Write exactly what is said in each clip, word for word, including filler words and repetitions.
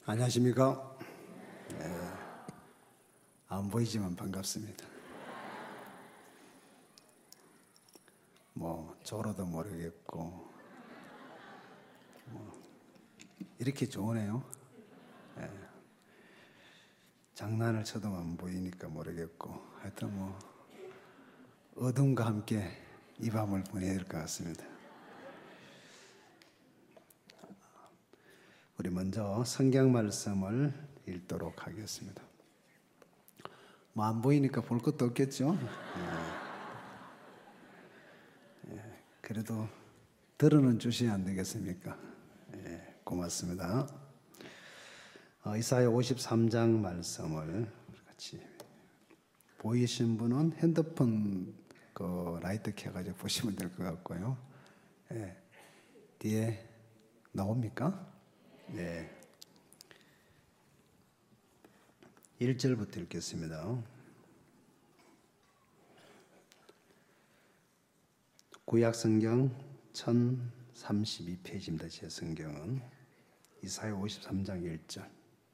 안녕하십니까? 네, 안 보이지만 반갑습니다. 뭐 저로도 모르겠고 뭐 이렇게 좋으네요. 네, 장난을 쳐도 안 보이니까 모르겠고 하여튼 뭐 어둠과 함께 이 밤을 보내야 될 것 같습니다. 우리 먼저 성경 말씀을 읽도록 하겠습니다. 뭐 안 보이니까 볼 것도 없겠죠? 예. 예, 그래도 들어는 주셔야 안 되겠습니까? 예, 고맙습니다. 어, 이사야 오십삼 장 말씀을 같이 보이신 분은 핸드폰 그 라이트 켜가지고 보시면 될 것 같고요. 예, 뒤에 나옵니까? 네. 일 절부터 읽겠습니다. 구약성경 천삼십이 페이지입니다. 제 성경은 이사야 오십삼 장 일 절.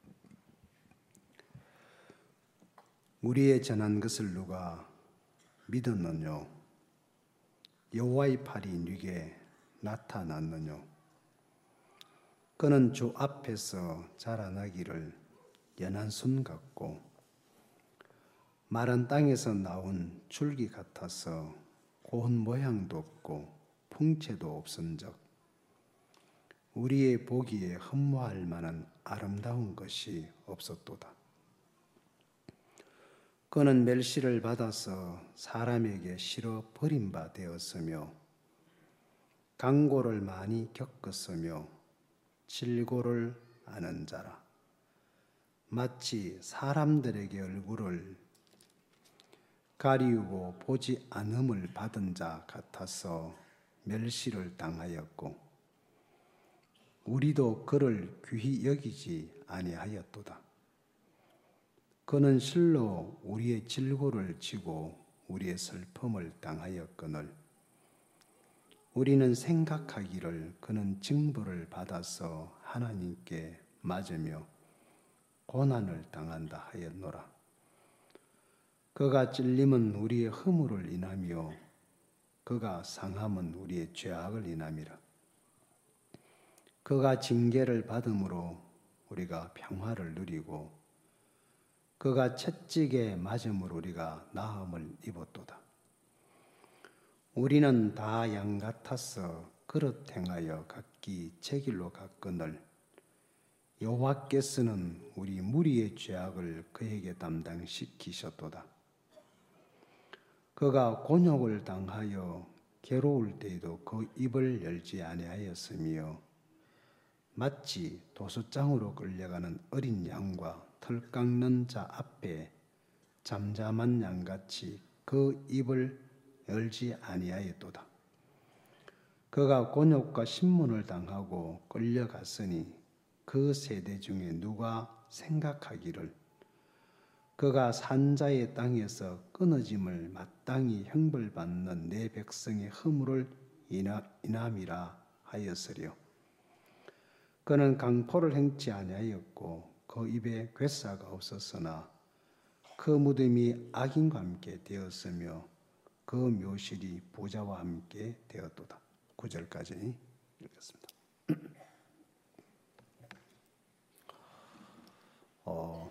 우리의 전한 것을 누가 믿었느뇨? 여호와의 팔이 네게 나타났느뇨? 그는 주 앞에서 자라나기를 연한 순 같고 마른 땅에서 나온 줄기 같아서 고운 모양도 없고 풍채도 없은적 우리의 보기에 흠모할 만한 아름다운 것이 없었도다. 그는 멸시를 받아서 사람에게 실어 버림바 되었으며 강고를 많이 겪었으며 질고를 아는 자라. 마치 사람들에게 얼굴을 가리우고 보지 않음을 받은 자 같아서 멸시를 당하였고 우리도 그를 귀히 여기지 아니하였도다. 그는 실로 우리의 질고를 지고 우리의 슬픔을 당하였거늘 우리는 생각하기를 그는 징벌을 받아서 하나님께 맞으며 고난을 당한다 하였노라. 그가 찔림은 우리의 허물을 인하며 그가 상함은 우리의 죄악을 인함이라. 그가 징계를 받음으로 우리가 평화를 누리고 그가 채찍에 맞음으로 우리가 나음을 입었도다. 우리는 다 양 같아서 그릇 행하여 각기 제 길로 갔거늘 여호와께서는 우리 무리의 죄악을 그에게 담당시키셨도다. 그가 곤욕을 당하여 괴로울 때에도 그 입을 열지 아니하였으며 마치 도수장으로 끌려가는 어린 양과 털 깎는 자 앞에 잠잠한 양같이 그 입을 열지 아니하였도다. 그가 곤욕과 신문을 당하고 끌려갔으니 그 세대 중에 누가 생각하기를 그가 산자의 땅에서 끊어짐을 마땅히 형벌받는 내 백성의 허물을 인함이라 하였으려. 그는 강포를 행치 아니하였고 그 입에 괴사가 없었으나 그 무덤이 악인과 함께 되었으며 그 묘실이 부자와 함께 되었도다. 구 절까지 읽겠습니다. 어,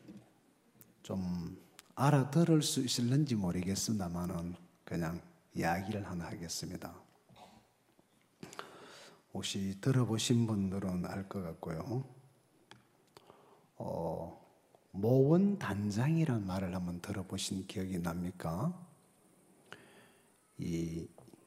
좀 알아들을 수 있을는지 모르겠습니다만은 그냥 이야기를 하나 하겠습니다. 혹시 들어보신 분들은 알 것 같고요. 어, 모원단장이라는 말을 한번 들어보신 기억이 납니까? 이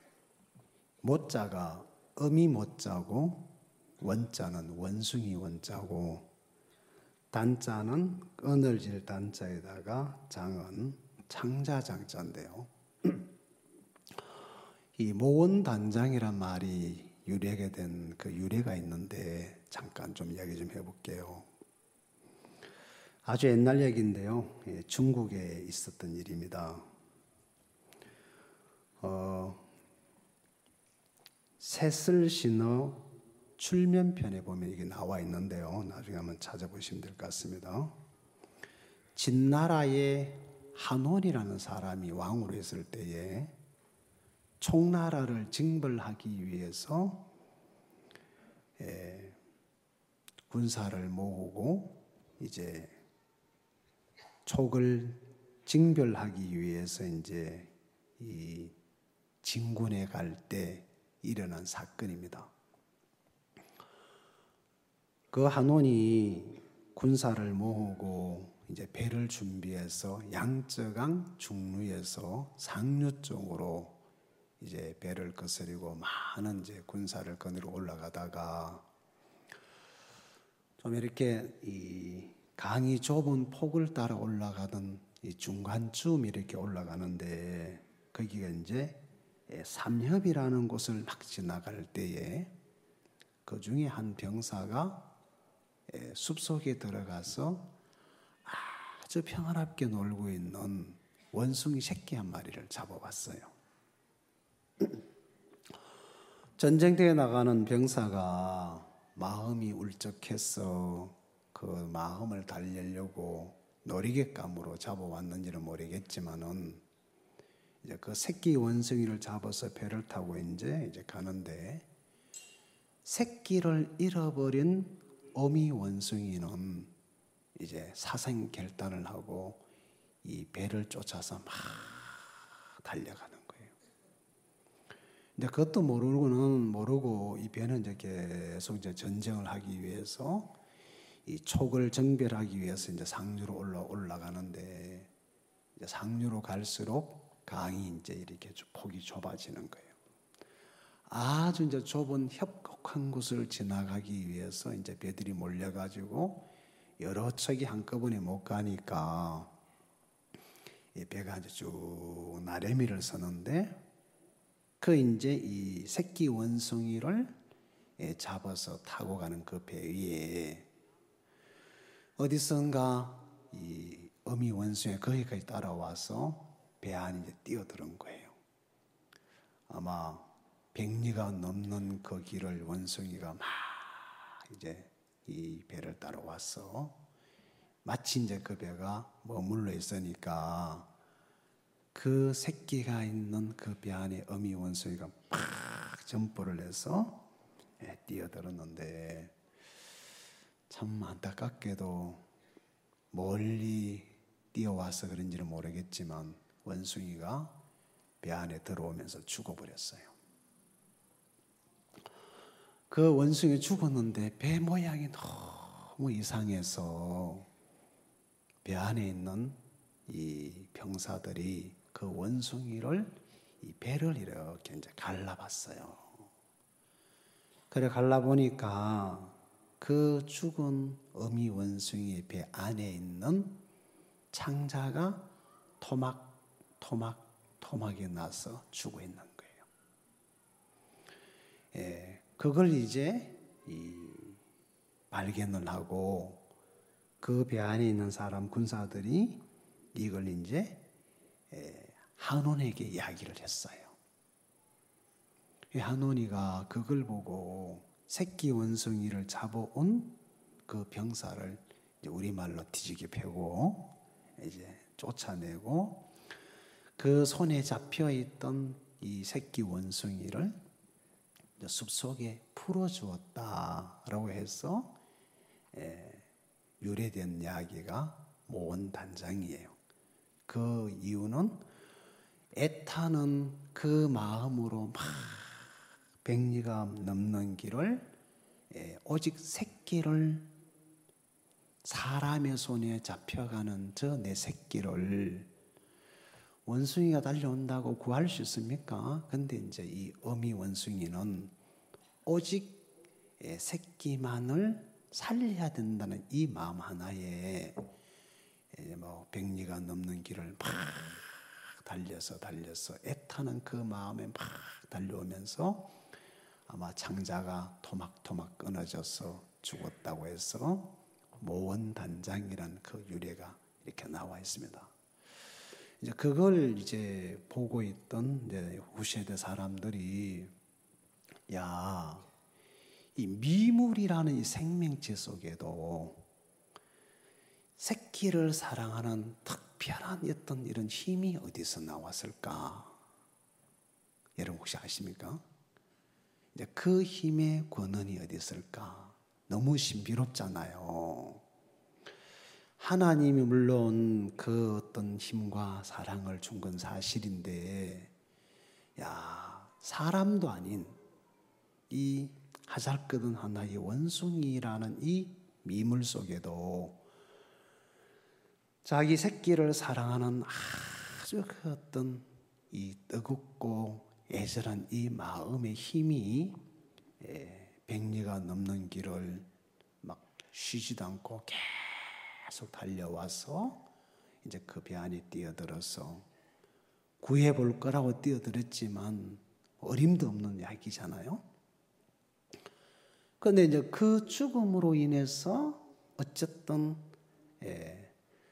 모자가 어미 모자고 원자는 원숭이 원자고 단자는 끊어질 단자에다가 장은 창자장자인데요. 이 모원단장이란 말이 유래하게 된 그 유래가 있는데 잠깐 좀 이야기 좀 해볼게요. 아주 옛날 얘기인데요. 중국에 있었던 일입니다. 어, 셋을 신어 출면편에 보면 이게 나와 있는데요. 나중에 한번 찾아보시면 될 것 같습니다. 진나라의 한원이라는 사람이 왕으로 있을 때에 총나라를 징벌하기 위해서 예, 군사를 모으고 이제 촉을 징별하기 위해서 이제 이 진군에 갈 때 일어난 사건입니다. 그 한원이 군사를 모으고 이제 배를 준비해서 양쯔강 중루에서 상류 쪽으로 이제 배를 거스리고 많은 이제 군사를 거느리고 올라가다가 좀 이렇게 이 강이 좁은 폭을 따라 올라가던 이 중간쯤 이렇게 올라가는데 거기가 이제 삼협이라는 곳을 막 지나갈 때에 그 중에 한 병사가 숲속에 들어가서 아주 평안하게 놀고 있는 원숭이 새끼 한 마리를 잡아왔어요. 전쟁터에 나가는 병사가 마음이 울적해서 그 마음을 달래려고 놀이객감으로 잡아왔는지는 모르겠지만은 이제 그 새끼 원숭이를 잡아서 배를 타고 이제 이제 가는데 새끼를 잃어버린 어미 원숭이는 이제 사생 결단을 하고 이 배를 쫓아서 막 달려가는 거예요. 근데 그것도 모르고는 모르고 이 배는 이제 계속 이제 전쟁을 하기 위해서 이 촉을 정별하기 위해서 이제 상류로 올라 올라가는데 이제 상류로 갈수록 강이 이제 이렇게 폭이 좁아지는 거예요. 아주 이제 좁은 협곡한 곳을 지나가기 위해서 이제 배들이 몰려가지고 여러 척이 한꺼번에 못 가니까 이 배가 이제 쭉 나래미를 서는데 그 이제 이 새끼 원숭이를 잡아서 타고 가는 그 배 위에 어디선가 이 어미 원숭이가 거기까지 따라와서 배 안에 이제 뛰어드는 거예요. 아마 백리가 넘는 그 길을 원숭이가 막 이제 이 배를 따라와서 마치 이제 그 배가 머물러 있으니까 그 새끼가 있는 그 배 안에 어미 원숭이가 팍 점프를 해서 뛰어들었는데 참 안타깝게도 멀리 뛰어와서 그런지는 모르겠지만 원숭이가 배 안에 들어오면서 죽어버렸어요. 그 원숭이 죽었는데 배 모양이 너무 이상해서 배 안에 있는 이 병사들이 그 원숭이를 이 배를 이렇게 이제 갈라봤어요. 그래 갈라보니까 그 죽은 어미 원숭이의 배 안에 있는 창자가 토막 토막 토막이 나서 죽어 있는 거예요. 예, 그걸 이제 이 발견을 하고 그 배 안에 있는 사람 군사들이 이걸 이제 한온에게 이야기를 했어요. 한온이가 그걸 보고 새끼 원숭이를 잡아온 그 병사를 이제 우리말로 뒤지게 패고 이제 쫓아내고 그 손에 잡혀 있던 이 새끼 원숭이를 숲속에 풀어주었다라고 해서 유래된 이야기가 모원단장이에요. 그 이유는 애타는 그 마음으로 막 백리가 넘는 길을 오직 새끼를 사람의 손에 잡혀가는 저 내 새끼를 원숭이가 달려온다고 구할 수 있습니까? 근데 이제 이 어미 원숭이는 오직 새끼만을 살려야 된다는 이 마음 하나에 뭐 백리가 넘는 길을 막 달려서 달려서 애타는 그 마음에 막 달려오면서 아마 창자가 토막토막 끊어져서 죽었다고 해서 모원단장이란 그 유래가 이렇게 나와 있습니다. 이제 그걸 이제 보고 있던 이제 후세대 사람들이 야, 이 미물이라는 이 생명체 속에도 새끼를 사랑하는 특별한 어떤 이런 힘이 어디서 나왔을까? 여러분 혹시 아십니까? 이제 그 힘의 권한이 어디 있을까? 너무 신비롭잖아요. 하나님이 물론 그 어떤 힘과 사랑을 준 건 사실인데, 야, 사람도 아닌 이 하잘것은 하나의 원숭이라는 이 미물 속에도 자기 새끼를 사랑하는 아주 그 어떤 이 뜨겁고 애절한 이 마음의 힘이 백리가 넘는 길을 막 쉬지도 않고 계속 달려와서 이제 그 배 안에 뛰어들어서 구해볼 거라고 뛰어들었지만 어림도 없는 이야기잖아요. 그런데 이제 그 죽음으로 인해서 어쨌든 예,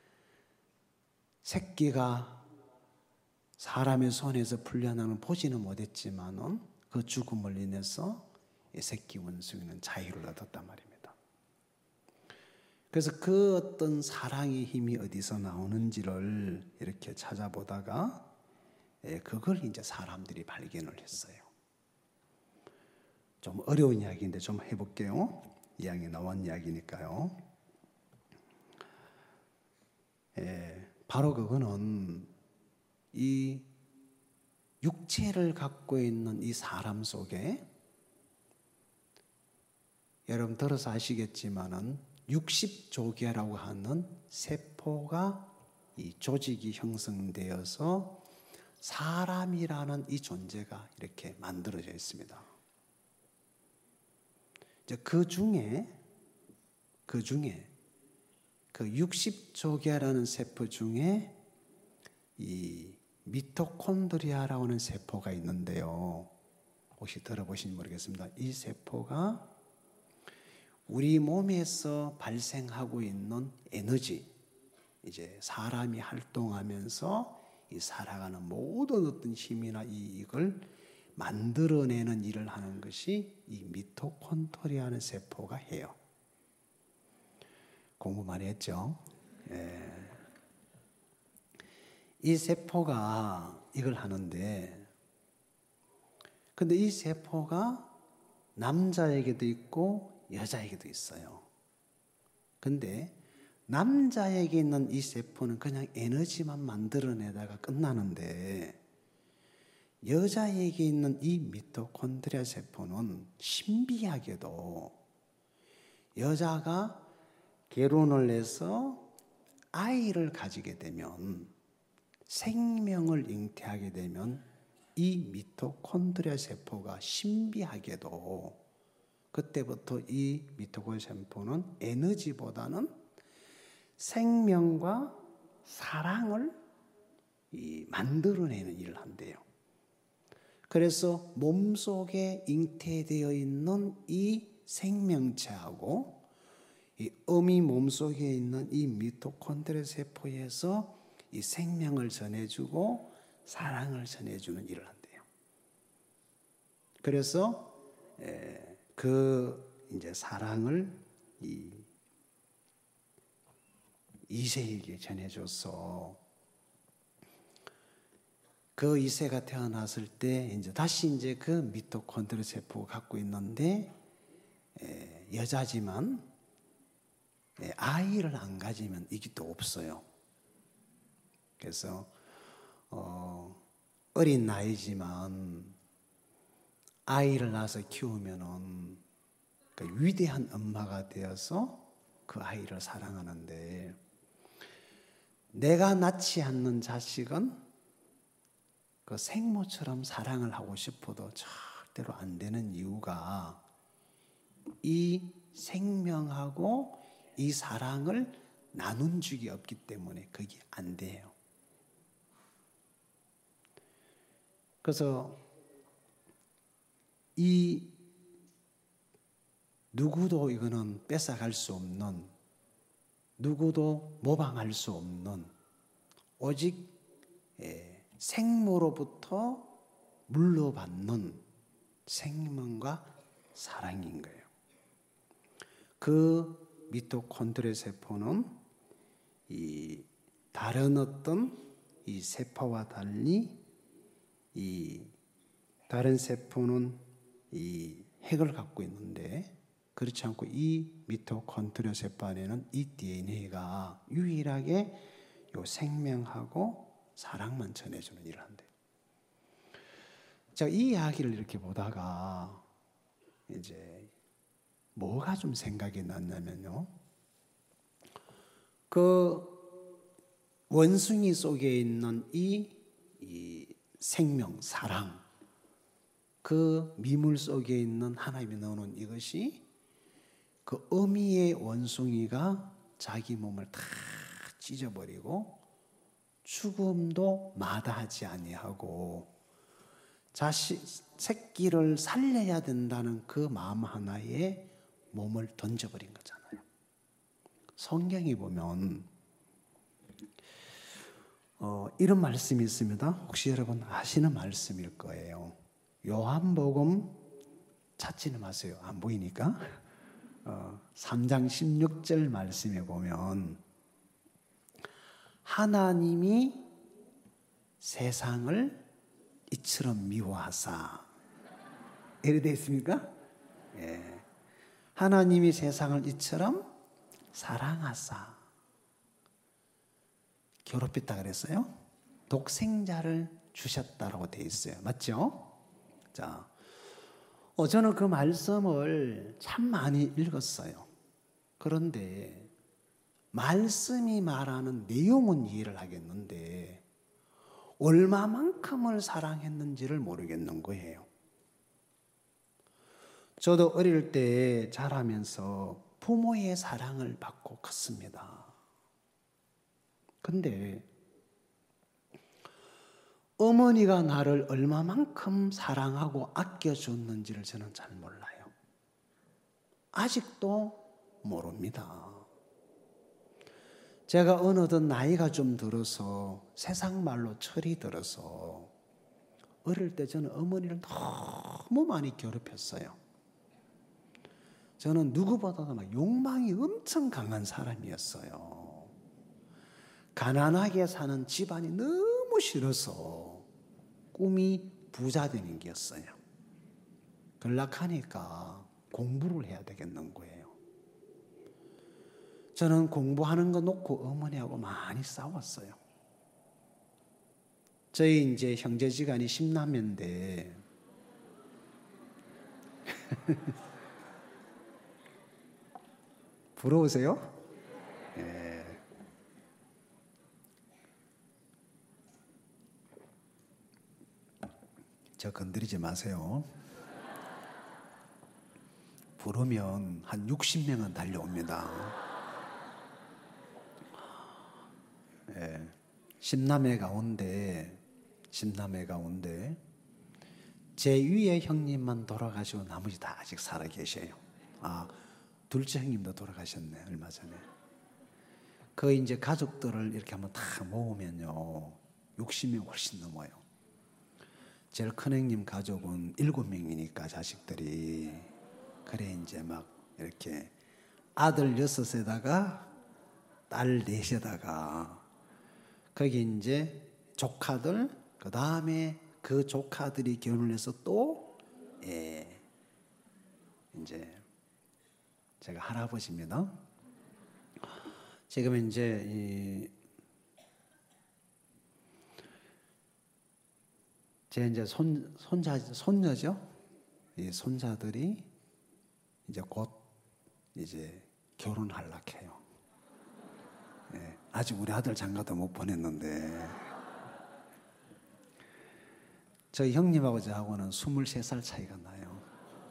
새끼가 사람의 손에서 풀려나는 보지는 못했지만은 그 죽음을 인해서 이 새끼 원숭이는 자유를 얻었단 말입니다. 그래서 그 어떤 사랑의 힘이 어디서 나오는지를 이렇게 찾아보다가 그걸 이제 사람들이 발견을 했어요. 좀 어려운 이야기인데 좀 해볼게요. 이야기 나온 이야기니까요. 예, 바로 그거는 이 육체를 갖고 있는 이 사람 속에 여러분 들어서 아시겠지만은 육십조개라고 하는 세포가 이 조직이 형성되어서 사람이라는 이 존재가 이렇게 만들어져 있습니다. 이제 그 중에 그 중에 그 육십조개라는 세포 중에 이 미토콘드리아라고 하는 세포가 있는데요. 혹시 들어보신지 모르겠습니다. 이 세포가 우리 몸에서 발생하고 있는 에너지, 이제 사람이 활동하면서 이 살아가는 모든 어떤 힘이나 이익을 만들어내는 일을 하는 것이 이 미토콘드리아라는 세포가 해요. 공부 많이 했죠? 예. 이 세포가 이걸 하는데, 근데 이 세포가 남자에게도 있고 여자에게도 있어요. 근데 남자에게 있는 이 세포는 그냥 에너지만 만들어내다가 끝나는데, 여자에게 있는 이 미토콘드리아 세포는 신비하게도 여자가 결혼을 해서 아이를 가지게 되면, 생명을 잉태하게 되면 이 미토콘드리아 세포가 신비하게도 그때부터 이 미토콘드리아 세포는 에너지보다는 생명과 사랑을 이 만들어내는 일을 한대요. 그래서 몸속에 잉태되어 있는 이 생명체하고 이 어미 몸속에 있는 이 미토콘드리아 세포에서 이 생명을 전해주고 사랑을 전해주는 일을 한대요. 그래서 그 이제 사랑을 이 이세에게 전해줘서 그 이세가 태어났을 때 이제 다시 이제 그 미토콘드리아 세포가 갖고 있는데 여자지만 아이를 안 가지면 이게 또 없어요. 그래서 어, 어린 나이지만 아이를 낳아서 키우면은 그 위대한 엄마가 되어서 그 아이를 사랑하는데, 내가 낳지 않는 자식은 그 생모처럼 사랑을 하고 싶어도 절대로 안 되는 이유가 이 생명하고 이 사랑을 나눈 적이 없기 때문에 그게 안 돼요. 그래서 이 누구도 이거는 뺏어갈 수 없는, 누구도 모방할 수 없는 오직 생모로부터 물려받는 생명과 사랑인 거예요. 그 미토콘드리아 세포는 이 다른 어떤 이 세포와 달리 이 다른 세포는 이 핵을 갖고 있는데 그렇지 않고 이 미토콘드리아 세포 안에는 이 디엔에이가 유일하게 요 생명하고 사랑만 전해주는 일을 한대요. 제가 이 이야기를 이렇게 보다가 이제 뭐가 좀 생각이 났냐면요. 그 원숭이 속에 있는 이, 이 생명, 사랑, 그 미물 속에 있는 하나님이 넣어놓은 이것이 그 어미의 원숭이가 자기 몸을 다 찢어버리고 죽음도 마다하지 아니하고 자식, 새끼를 살려야 된다는 그 마음 하나에 몸을 던져버린 거잖아요. 성경에 보면 어, 이런 말씀이 있습니다. 혹시 여러분 아시는 말씀일 거예요. 요한복음 찾지는 마세요. 안 보이니까. 어, 삼 장 십육 절 말씀에 보면 하나님이 세상을 이처럼 미워하사 이래 되어 있습니까? 예. 하나님이 세상을 이처럼 사랑하사 괴롭혔다 그랬어요. 독생자를 주셨다라고 되어 있어요. 맞죠? 자, 어, 저는 그 말씀을 참 많이 읽었어요. 그런데 말씀이 말하는 내용은 이해를 하겠는데 얼마만큼을 사랑했는지를 모르겠는 거예요. 저도 어릴 때 자라면서 부모의 사랑을 받고 컸습니다. 근데 어머니가 나를 얼마만큼 사랑하고 아껴줬는지를 저는 잘 몰라요. 아직도 모릅니다. 제가 어느덧 나이가 좀 들어서 세상 말로 철이 들어서 어릴 때 저는 어머니를 너무 많이 괴롭혔어요. 저는 누구보다도 막 욕망이 엄청 강한 사람이었어요. 가난하게 사는 집안이 너무 싫어서 꿈이 부자 되는 게였어요. 연락하니까 공부를 해야 되겠는 거예요. 저는 공부하는 거 놓고 어머니하고 많이 싸웠어요. 저희 이제 형제지간이 십남인데 부러우세요? 예. 저 건드리지 마세요. 부르면 한 육십 명은 달려옵니다. 예. 십남매 가운데, 십남매 가운데 제 위에 형님만 돌아가시고 나머지 다 아직 살아 계셔요. 아, 둘째 형님도 돌아가셨네, 얼마 전에. 그 이제 가족들을 이렇게 한번 다 모으면요, 육십 명 훨씬 넘어요. 제일 큰 형님 가족은 일곱 명이니까 자식들이. 그래 이제 막 이렇게 아들 여섯에다가 딸 넷에다가 거기 이제 조카들, 그 다음에 그 조카들이 결혼을 해서 또, 예, 이제 제가 할아버지입니다. 지금 이제 이 제 이제 손 손자 손녀죠. 이 손자들이 이제 곧 이제 결혼하려고 해요. 예, 아직 우리 아들 장가도 못 보냈는데 저희 형님하고 저하고는 스물세 살 차이가 나요.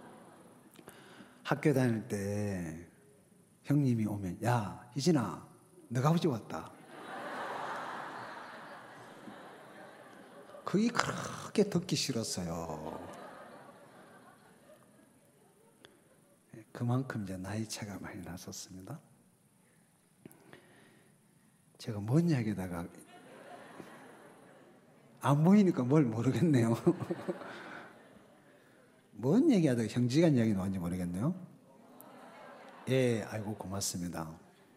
학교 다닐 때 형님이 오면 야 희진아 너가 아버지 왔다. 그게 그렇게 듣기 싫었어요. 그만큼 이제 나이 차가 많이 났었습니다. 제가 뭔 이야기다가 안 보이니까 뭘 모르겠네요. 뭔 얘기하다가 형제간 이야기 나왔는지 모르겠네요. 예, 아이고 고맙습니다.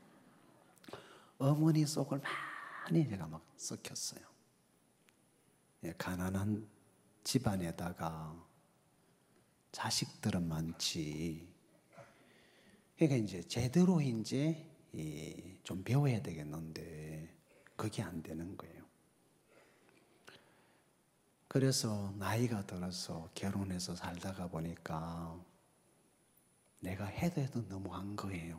어머니 속을 많이 제가 막 썩혔어요. 예, 가난한 집안에다가 자식들은 많지. 그러니까 이제 제대로 이제 좀 배워야 되겠는데 그게 안 되는 거예요. 그래서 나이가 들어서 결혼해서 살다가 보니까 내가 해도 해도 너무한 거예요.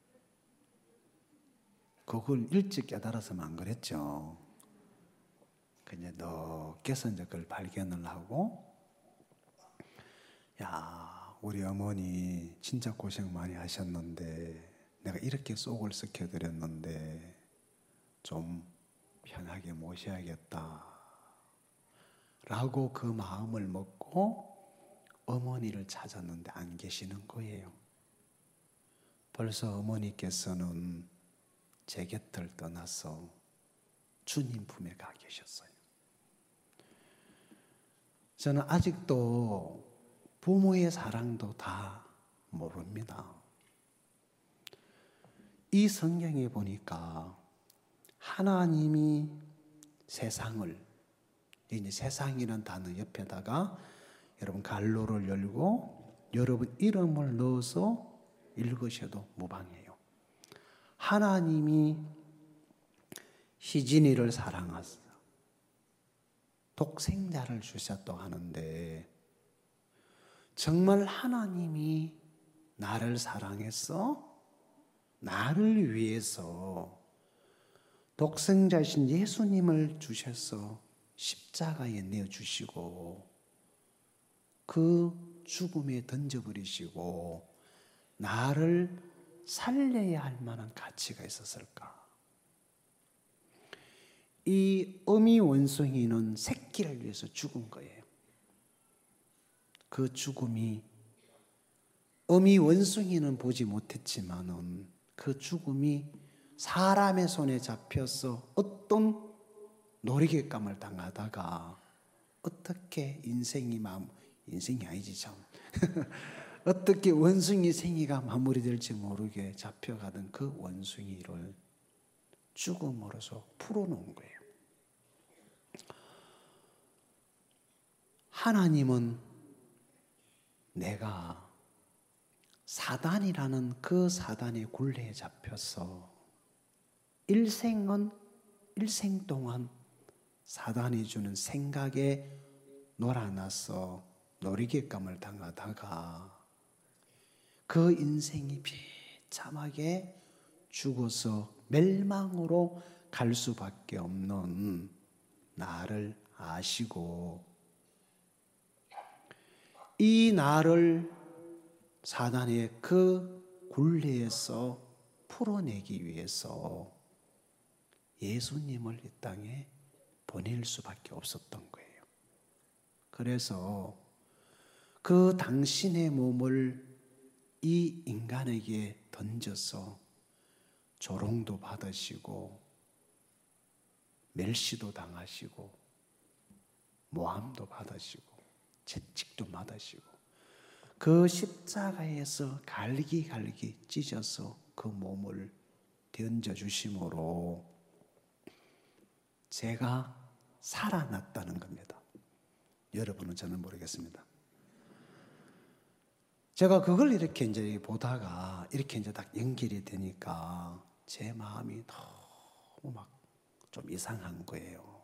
그걸 일찍 깨달았으면 안 그랬죠. 그냥 늦게서 이제 그걸 발견을 하고, 야, 우리 어머니 진짜 고생 많이 하셨는데 내가 이렇게 속을 썩혀드렸는데 좀 편하게 모셔야겠다 라고 그 마음을 먹고 어머니를 찾았는데 안 계시는 거예요. 벌써 어머니께서는 제 곁을 떠나서 주님 품에 가 계셨어요. 저는 아직도 부모의 사랑도 다 모릅니다. 이 성경에 보니까 하나님이 세상을, 이제 세상이라는 단어 옆에다가 여러분 갈로를 열고 여러분 이름을 넣어서 읽으셔도 무방해요. 하나님이 희진이를 사랑하사 독생자를 주셨다고 하는데 정말 하나님이 나를 사랑해서 나를 위해서 독생자이신 예수님을 주셔서 십자가에 내어주시고 그 죽음에 던져버리시고 나를 살려야 할 만한 가치가 있었을까? 이 어미 원숭이는 새끼를 위해서 죽은 거예요. 그 죽음이 어미 원숭이는 보지 못했지만은 그 죽음이 사람의 손에 잡혀서 어떤 놀이객감을 당하다가 어떻게 인생이 마음 인생이 아니지 참 어떻게 원숭이 생애가 마무리될지 모르게 잡혀가던 그 원숭이를 죽음으로써 풀어놓은 거예요. 하나님은 내가 사단이라는 그 사단의 굴레에 잡혀서 일생은 일생 동안 사단이 주는 생각에 놀아나서 놀이객감을 당하다가 그 인생이 비참하게 죽어서 멸망으로 갈 수밖에 없는 나를 아시고 이 나를 사단의 그 굴레에서 풀어내기 위해서 예수님을 이 땅에 보낼 수밖에 없었던 거예요. 그래서 그 당신의 몸을 이 인간에게 던져서 조롱도 받으시고 멸시도 당하시고 모함도 받으시고 채찍도 맞으시고 그 십자가에서 갈기갈기 찢어서 그 몸을 던져주심으로 제가 살아났다는 겁니다. 여러분은 저는 모르겠습니다. 제가 그걸 이렇게 이제 보다가 이렇게 이제 딱 연결이 되니까 제 마음이 너무 막 좀 이상한 거예요.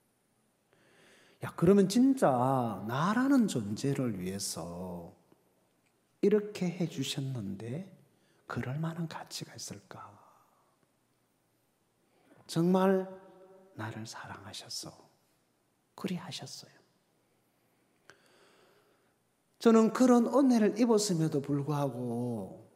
야, 그러면 진짜 나라는 존재를 위해서 이렇게 해주셨는데 그럴 만한 가치가 있을까? 정말 나를 사랑하셨어. 그리 하셨어요. 저는 그런 은혜를 입었음에도 불구하고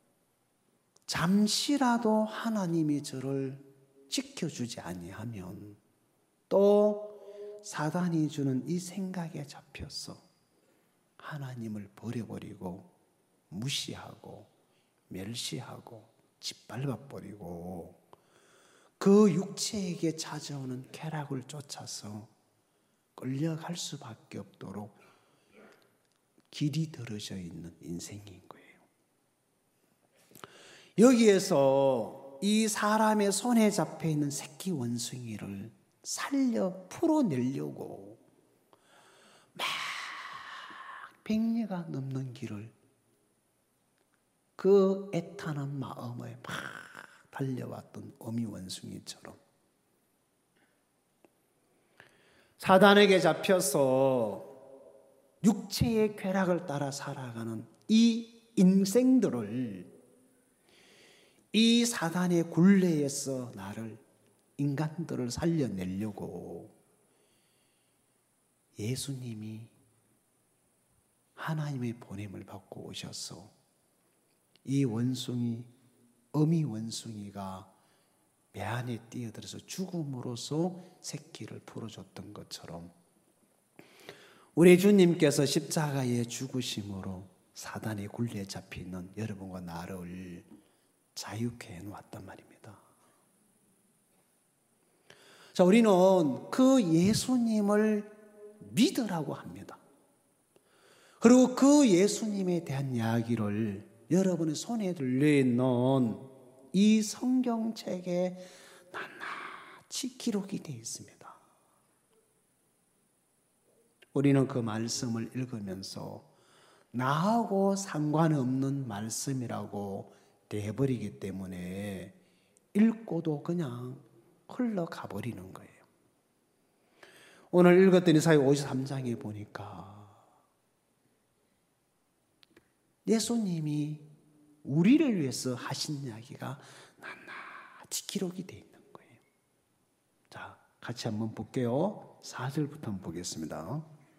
잠시라도 하나님이 저를 지켜주지 아니하면 또 사단이 주는 이 생각에 잡혀서 하나님을 버려버리고 무시하고 멸시하고 짓밟아버리고 그 육체에게 찾아오는 쾌락을 쫓아서 끌려갈 수밖에 없도록 길이 들어져 있는 인생인 거예요. 여기에서 이 사람의 손에 잡혀 있는 새끼 원숭이를 살려 풀어내려고 막 백리가 넘는 길을 그 애타는 마음에 막 달려왔던 어미 원숭이처럼 사단에게 잡혀서 육체의 쾌락을 따라 살아가는 이 인생들을 이 사단의 굴레에서 나를 인간들을 살려내려고 예수님이 하나님의 보냄을 받고 오셔서 이 원숭이, 어미 원숭이가 배 안에 뛰어들어서 죽음으로써 새끼를 풀어줬던 것처럼 우리 주님께서 십자가에 죽으심으로 사단의 굴레에 잡혀있는 여러분과 나를 자유케 해놓았단 말입니다. 자, 우리는 그 예수님을 믿으라고 합니다. 그리고 그 예수님에 대한 이야기를 여러분의 손에 들려있는 이 성경책에 낱낱이 기록이 되어 있습니다. 우리는 그 말씀을 읽으면서 나하고 상관없는 말씀이라고 돼버리기 때문에 읽고도 그냥 흘러가 버리는 거예요. 오늘 읽었던 이사야 오십삼 장에 보니까 예수님이 우리를 위해서 하신 이야기가 낱낱이 기록이 되어 있는 거예요. 자, 같이 한번 볼게요. 사 절부터 한번 보겠습니다.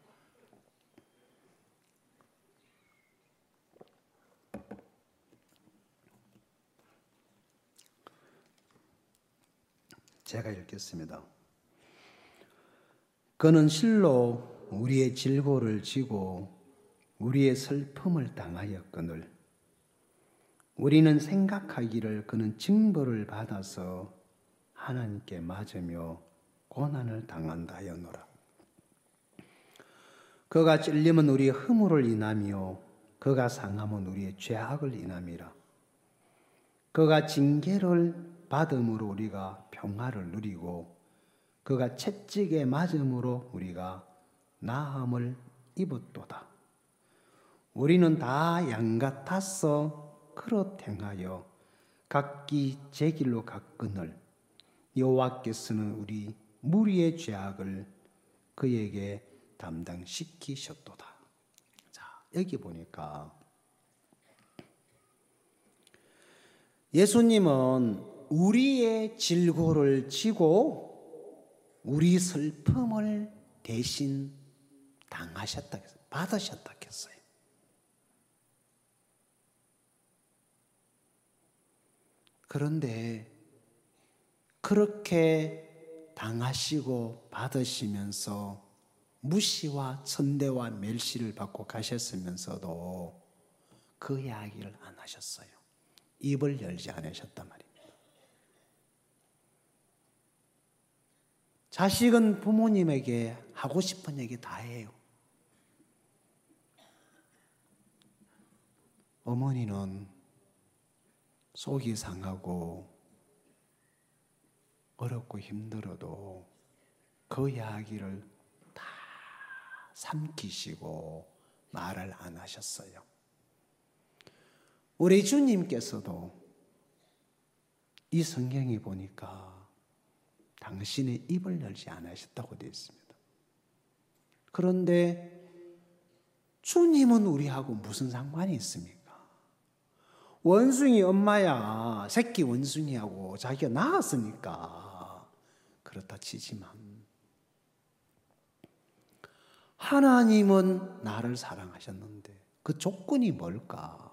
제가 읽겠습니다. 그는 실로 우리의 질고를 지고 우리의 슬픔을 당하였거늘 우리는 생각하기를 그는 징벌을 받아서 하나님께 맞으며 고난을 당한다 하였노라. 그가 찔림은 우리의 허물을 인하며 그가 상함은 우리의 죄악을 인함이라. 그가 징계를 받음으로 우리가 평화를 누리고 그가 채찍에 맞음으로 우리가 나음을 입었도다. 우리는 다 양 같아서 그릇 행하여 각기 제 길로 갔거늘 여호와께서는 우리 무리의 죄악을 그에게 담당시키셨도다. 자, 여기 보니까 예수님은 우리의 질고를 지고 우리 슬픔을 대신 당하셨다, 받으셨다 했어요. 그런데 그렇게 당하시고 받으시면서 무시와 천대와 멸시를 받고 가셨으면서도 그 이야기를 안 하셨어요. 입을 열지 않으셨단 말입니다. 자식은 부모님에게 하고 싶은 얘기 다 해요. 어머니는 속이 상하고 어렵고 힘들어도 그 이야기를 다 삼키시고 말을 안 하셨어요. 우리 주님께서도 이 성경에 보니까 당신의 입을 열지 않으셨다고 되어 있습니다. 그런데 주님은 우리하고 무슨 상관이 있습니까? 원숭이 엄마야 새끼 원숭이하고 자기가 낳았으니까 그렇다 치지만 하나님은 나를 사랑하셨는데 그 조건이 뭘까?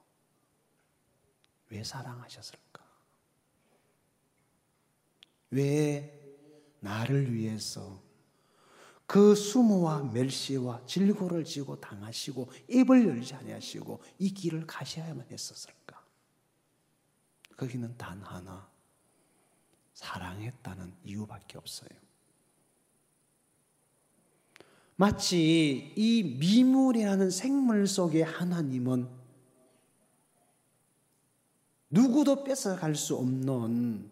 왜 사랑하셨을까? 왜 나를 위해서 그 수모와 멸시와 질고를 지고 당하시고 입을 열지 아니하시고 이 길을 가셔야만 했었을까? 거기는 단 하나, 사랑했다는 이유밖에 없어요. 마치 이 미물이라는 생물 속에 하나님은 누구도 뺏어갈 수 없는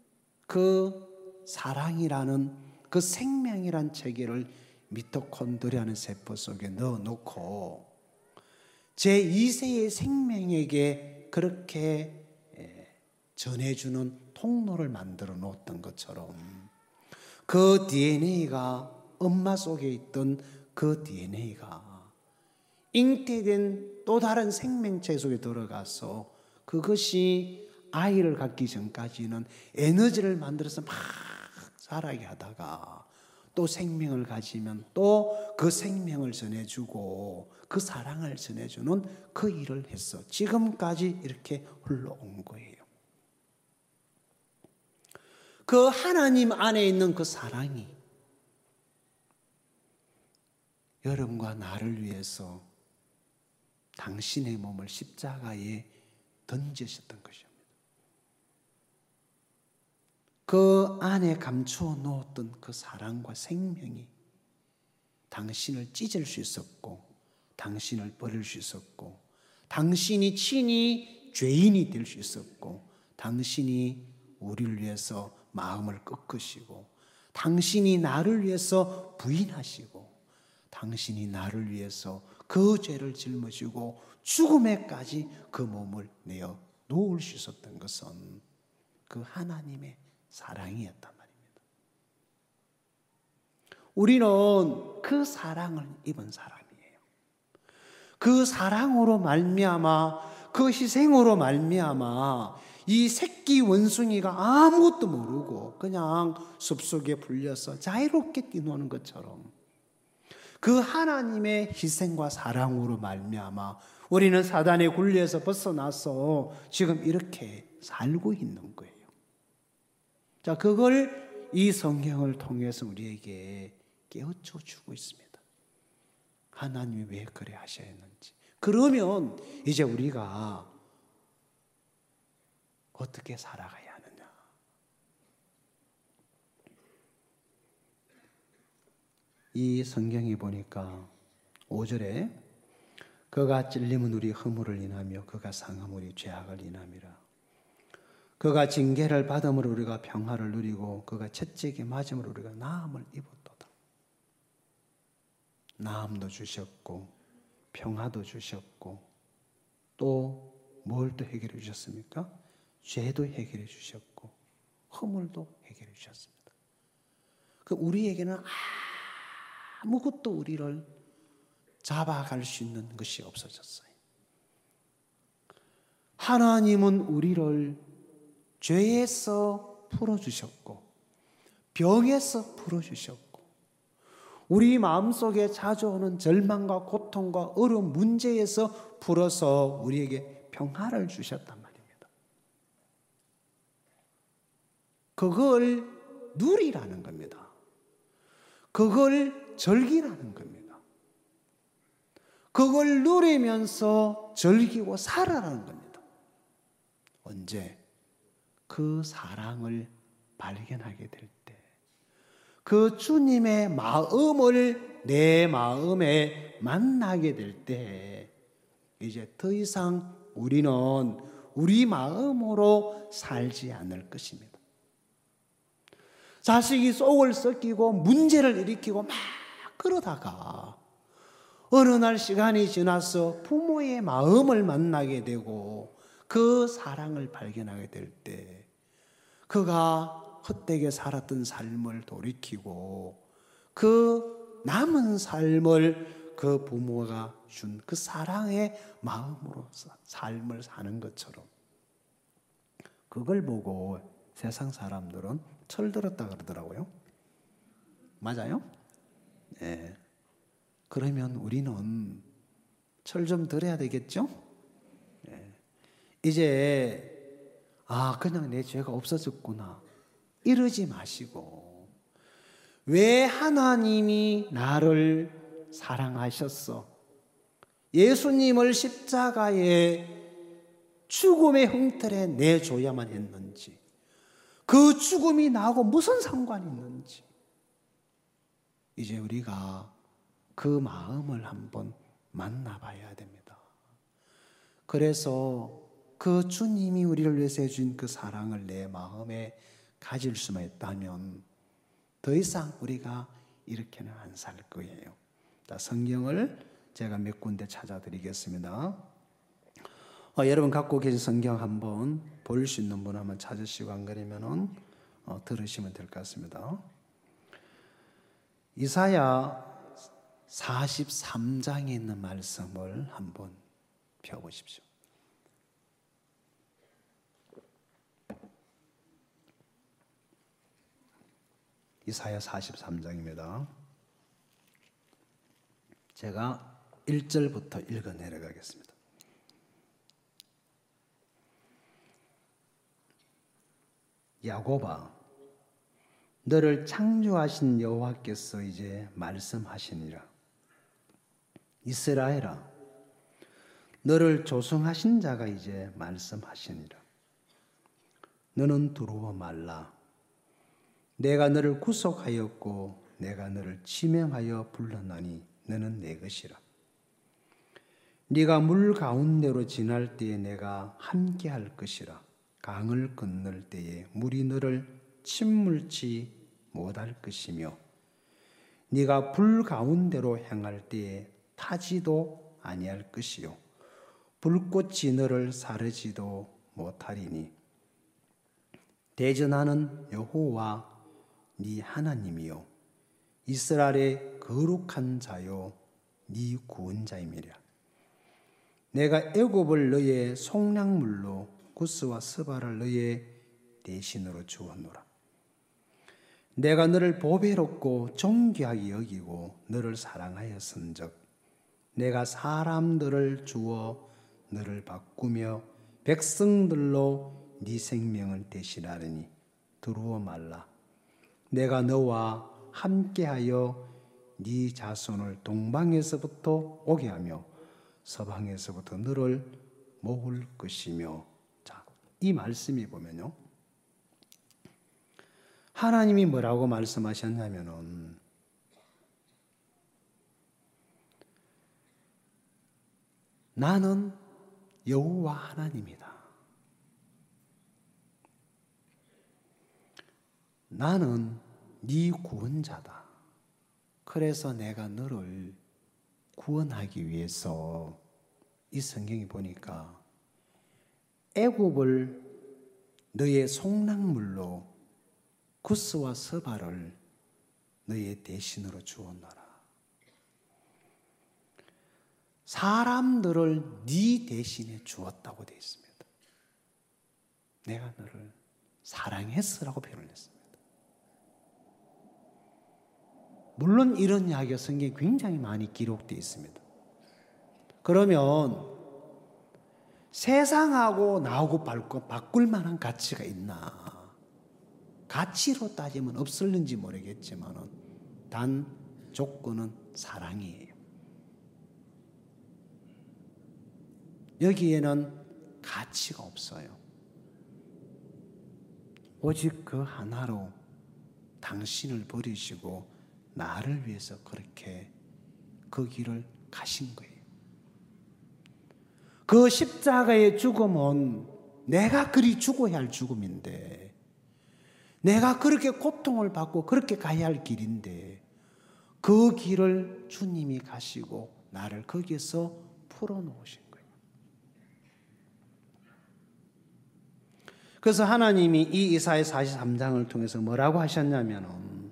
그 사랑이라는 그 생명이란 체계를 미토콘드리아는 세포 속에 넣어놓고 제이 세의 생명에게 그렇게 전해주는 통로를 만들어 놓았던 것처럼 그 디엔에이가 엄마 속에 있던 그 디엔에이가 잉태된 또 다른 생명체 속에 들어가서 그것이 아이를 갖기 전까지는 에너지를 만들어서 막 자라게 하다가 또 생명을 가지면 또 그 생명을 전해주고 그 사랑을 전해주는 그 일을 했어. 지금까지 이렇게 흘러온 거예요. 그 하나님 안에 있는 그 사랑이 여러분과 나를 위해서 당신의 몸을 십자가에 던지셨던 것입니다. 그 안에 감추어 놓았던 그 사랑과 생명이 당신을 찢을 수 있었고 당신을 버릴 수 있었고 당신이 친히 죄인이 될 수 있었고 당신이 우리를 위해서 마음을 꺾으시고 당신이 나를 위해서 부인하시고 당신이 나를 위해서 그 죄를 짊어지고 죽음에까지 그 몸을 내어 놓을 수 있었던 것은 그 하나님의 사랑이었단 말입니다. 우리는 그 사랑을 입은 사람이에요. 그 사랑으로 말미암아 그 희생으로 말미암아 이 새끼 원숭이가 아무것도 모르고 그냥 숲속에 풀려서 자유롭게 뛰노는 것처럼 그 하나님의 희생과 사랑으로 말미암아 우리는 사단의 굴레에서 벗어나서 지금 이렇게 살고 있는 거예요. 자, 그걸 이 성경을 통해서 우리에게 깨우쳐 주고 있습니다. 하나님이 왜 그래 하셔야 했는지. 그러면 이제 우리가 어떻게 살아가야 하느냐. 이 성경에 보니까 오 절에 그가 찔림은 우리 허물을 인하며 그가 상함은 우리 죄악을 인함이라. 그가 징계를 받음으로 우리가 평화를 누리고 그가 채찍에 맞음으로 우리가 나음을 입었도다. 나음도 주셨고 평화도 주셨고 또 뭘 또 해결해 주셨습니까? 죄도 해결해 주셨고 허물도 해결해 주셨습니다. 그 우리에게는 아무것도 우리를 잡아갈 수 있는 것이 없어졌어요. 하나님은 우리를 죄에서 풀어주셨고 병에서 풀어주셨고 우리 마음속에 자주 오는 절망과 고통과 어려운 문제에서 풀어서 우리에게 평화를 주셨단 말입니다. 그걸 누리라는 겁니다. 그걸 즐기라는 겁니다. 그걸 누리면서 즐기고 살아라는 겁니다. 언제? 그 사랑을 발견하게 될 때, 그 주님의 마음을 내 마음에 만나게 될 때, 이제 더 이상 우리는 우리 마음으로 살지 않을 것입니다. 자식이 속을 썩이고 문제를 일으키고 막 그러다가 어느 날 시간이 지나서 부모의 마음을 만나게 되고 그 사랑을 발견하게 될 때 그가 헛되게 살았던 삶을 돌이키고 그 남은 삶을 그 부모가 준 그 사랑의 마음으로 삶을 사는 것처럼 그걸 보고 세상 사람들은 철들었다 그러더라고요. 맞아요? 네. 그러면 우리는 철 좀 들어야 되겠죠? 네. 이제 아 그냥 내 죄가 없어졌구나 이러지 마시고 왜 하나님이 나를 사랑하셨어? 예수님을 십자가에 죽음의 형틀에 내줘야만 했는지 그 죽음이 나하고 무슨 상관이 있는지 이제 우리가 그 마음을 한번 만나봐야 됩니다. 그래서 그 주님이 우리를 위해서 해준 그 사랑을 내 마음에 가질 수만 있다면 더 이상 우리가 이렇게는 안 살 거예요. 자, 성경을 제가 몇 군데 찾아드리겠습니다. 어, 여러분 갖고 계신 성경 한번 볼 수 있는 분 한번 찾으시고 안 그러면은 어, 들으시면 될 것 같습니다. 이사야 사십삼 장에 있는 말씀을 한번 펴보십시오. 이사야 사십삼 장입니다. 제가 일 절부터 읽어 내려가겠습니다. 야곱아, 너를 창조하신 여호와께서 이제 말씀하시니라. 이스라엘아, 너를 조성하신 자가 이제 말씀하시니라. 너는 두려워 말라. 내가 너를 구속하였고 내가 너를 지명하여 불렀나니 너는 내 것이라. 네가 물 가운데로 지날 때에 내가 함께할 것이라. 강을 건널 때에 물이 너를 침몰치 못할 것이며 네가 불 가운데로 향할 때에 타지도 아니할 것이요 불꽃이 너를 사르지도 못하리니 대전하는 여호와 네 하나님이요 이스라엘의 거룩한 자요 네 구원자임이라. 내가 애굽을 너의 속량물로 구스와 스바를 너의 대신으로 주었노라. 내가 너를 보배롭고 존귀하게 여기고 너를 사랑하였은즉 내가 사람들을 주어 너를 바꾸며 백성들로 네 생명을 대신하리니 두려워 말라. 내가 너와 함께하여 네 자손을 동방에서부터 오게 하며 서방에서부터 너를 모을 것이며. 자, 이 말씀이 보면요, 하나님이 뭐라고 말씀하셨냐면은 나는 여호와 하나님이다. 나는 네 구원자다. 그래서 내가 너를 구원하기 위해서 이 성경이 보니까 애굽을 너의 속량물로 구스와 스바를 너의 대신으로 주었노라. 사람들을 네 대신에 주었다고 되어 있습니다. 내가 너를 사랑했으라고 표현을 했습니다. 물론 이런 이야기가 성경에 굉장히 많이 기록되어 있습니다. 그러면 세상하고 나하고 바꿀 만한 가치가 있나? 가치로 따지면 없을는지 모르겠지만 단 조건은 사랑이에요. 여기에는 가치가 없어요. 오직 그 하나로 당신을 버리시고 나를 위해서 그렇게 그 길을 가신 거예요. 그 십자가의 죽음은 내가 그리 죽어야 할 죽음인데, 내가 그렇게 고통을 받고 그렇게 가야 할 길인데 그 길을 주님이 가시고 나를 거기에서 풀어놓으신 거예요. 그래서 하나님이 이 이사야 사십삼 장을 통해서 뭐라고 하셨냐면은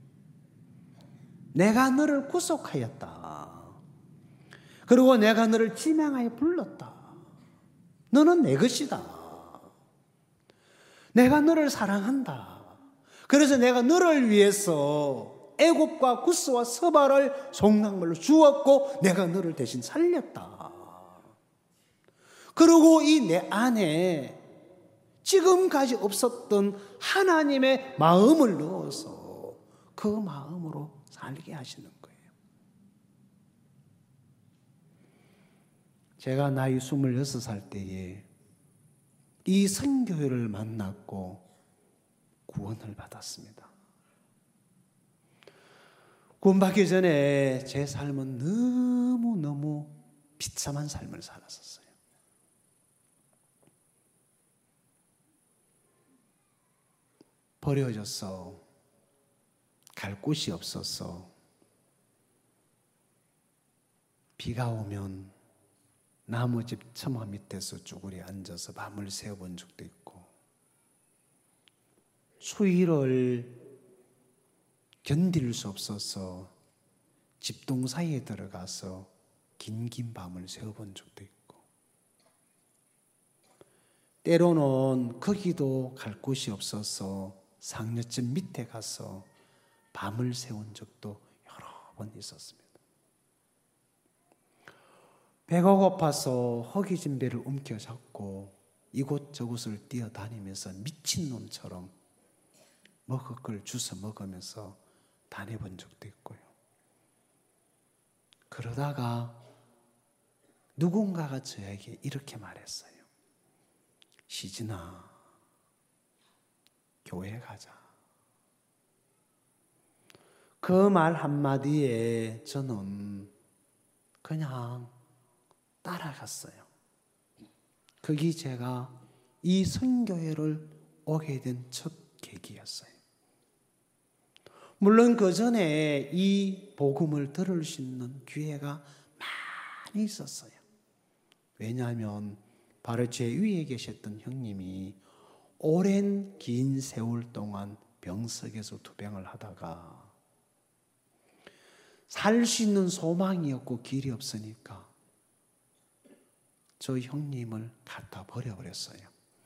내가 너를 구속하였다. 그리고 내가 너를 지명하여 불렀다. 너는 내 것이다. 내가 너를 사랑한다. 그래서 내가 너를 위해서 애굽과 구스와 스바를 속량물로 주었고 내가 너를 대신 살렸다. 그리고 이 내 안에 지금까지 없었던 하나님의 마음을 넣어서 그 마음으로 살게 하시는 거예요. 제가 나이 스물여섯 살 때에 이 선교회를 만났고 구원을 받았습니다. 구원받기 전에 제 삶은 너무너무 비참한 삶을 살았었어요. 버려졌어. 갈 곳이 없었어. 비가 오면 나무집 처마 밑에서 쭈그려 앉아서 밤을 새워본 적도 있고, 추위를 견딜 수 없어서 집동 사이에 들어가서 긴긴 밤을 새워본 적도 있고, 때로는 거기도 갈 곳이 없어서 상류집 밑에 가서 밤을 새운 적도 여러 번 있었습니다. 배가 고파서 허기진 배를 움켜잡고 이곳저곳을 뛰어다니면서 미친놈처럼 먹을 걸 주워 먹으면서 다녀본 적도 있고요. 그러다가 누군가가 저에게 이렇게 말했어요. 시진아, 교회 가자. 그 말 한마디에 저는 그냥 따라갔어요. 그게 제가 이 선교회를 오게 된 첫 계기였어요. 물론 그 전에 이 복음을 들을 수 있는 기회가 많이 있었어요. 왜냐하면 바로 제 위에 계셨던 형님이 오랜 긴 세월 동안 병석에서 투병을 하다가 살 수 있는 소망이 없고 길이 없으니까 저 형님을 갖다 버려버렸어요.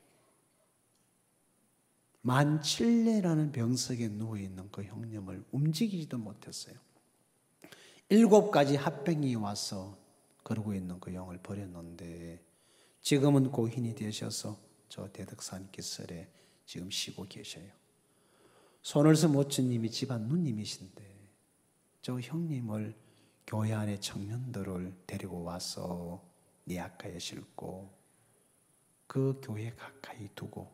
만 칠 년이라는 병석에 누워있는 그 형님을 움직이지도 못했어요. 일곱 가지 합병이 와서 그러고 있는 그 영을 버렸는데 지금은 고인이 되셔서 저 대덕산 기설에 지금 쉬고 계셔요. 손을서 모처님이 집안 누님이신데 저 형님을 교회 안에 청년들을 데리고 와서 니아카에 싣고 그 교회 가까이 두고